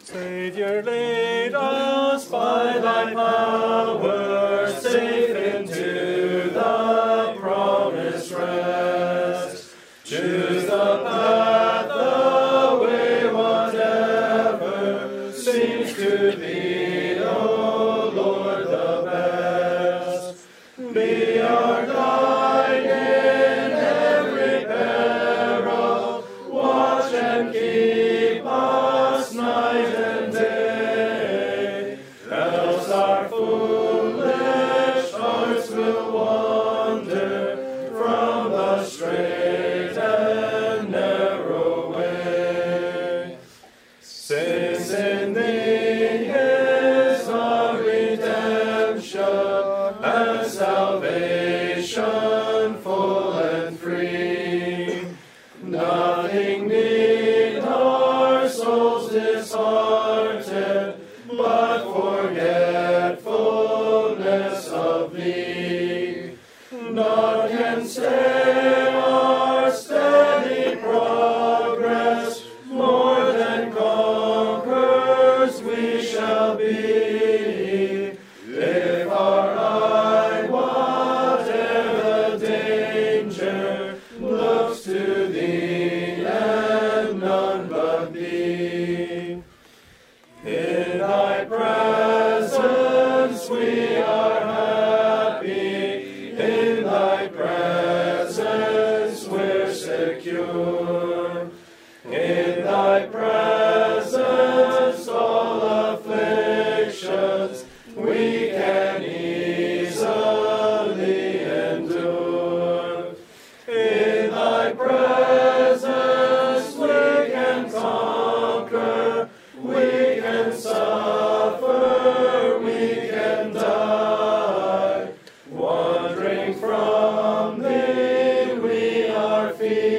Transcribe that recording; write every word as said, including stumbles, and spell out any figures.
Savior, lead us by thy power safe into the promised rest. Choose the path, the way, whatever seems to thee, O Lord, the best. Be our guide in every peril, watch and keep us night and day, else our foolish hearts will wander from the straight and narrow way. Since in thee is our redemption and salvation full and free, nothing need our souls disheartened, but forgetfulness of thee. None can stay our steady progress, more than conquerors we shall be. If our eye, whatever the danger, looks to thee and none but thee. In thy presence we are happy, in thy presence we're secure. In thy presence all afflictions we can easily endure. In thy presence we can conquer, we can suffer, we can die. Wandering from thee we are feeble,